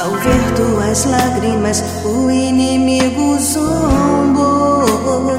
Ao ver tuas lágrimas, o inimigo zombou.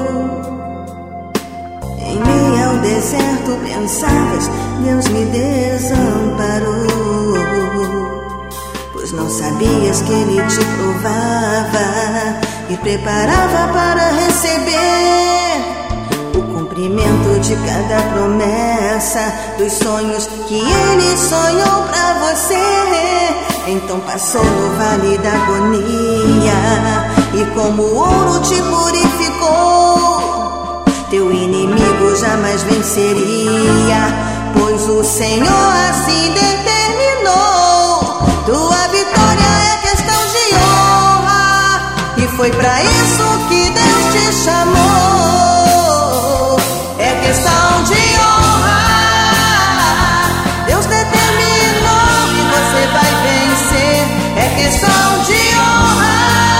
Em meio ao deserto pensavas, Deus me desamparou. Pois não sabias que Ele te provava e preparava para receber o cumprimento de cada promessa, dos sonhos que Ele sonhou pra você. Então passou no vale da agonia e como ouro te purificou. Teu inimigo jamais venceria, pois o Senhor assim determinou. Tua vitória é questão de honra, e foi pra isso que Deus te chamou. É questão de honra, Deus determinou que você vai vencer. É questão de honra,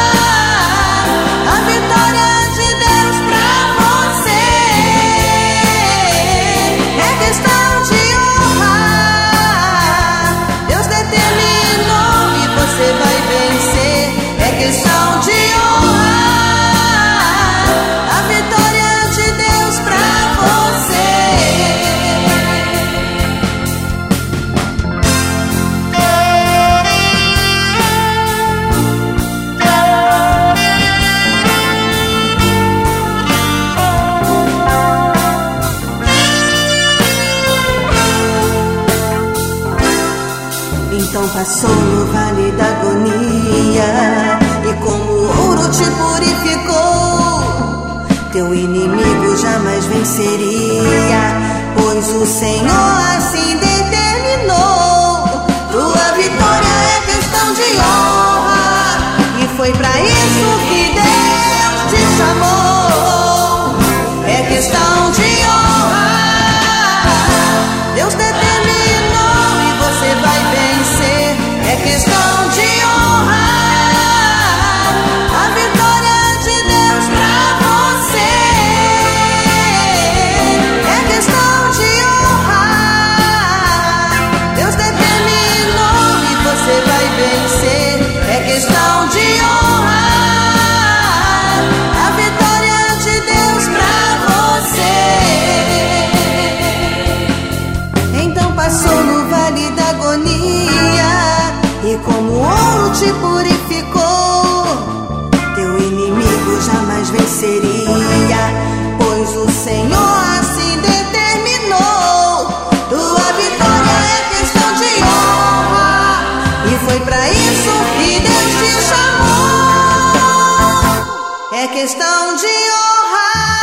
a vitória de Deus pra você. É questão de honra, Deus determinou e você vai vencer. É questão de honra, a vitória de Deus pra você. Então passou no vale da agonia e como ouro te purificou. Teu inimigo jamais venceria, pois o Senhor assim determinou. Tua vitória é questão de honra, e foi pra isso que Deus te chamou. É questão de honra, Deus determinou e você vai vencer. É questão de honra, a vitória de Deus pra você. É questão de honra, Deus determinou e você vai vencer. É questão de honra, a vitória de Deus pra você. Então passou no vale da agonia e como ouro te purificou. Teu inimigo jamais venceria, pois o Senhor assim determinou. Tua vitória é questão de honra, e foi pra isso que Deus te chamou. É questão de honra,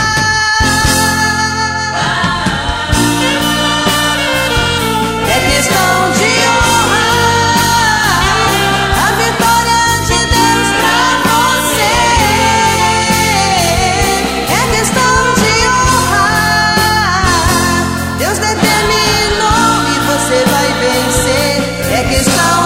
é questão de honra, a vitória de Deus pra você. É questão de honra, Deus determinou e você vai vencer. É questão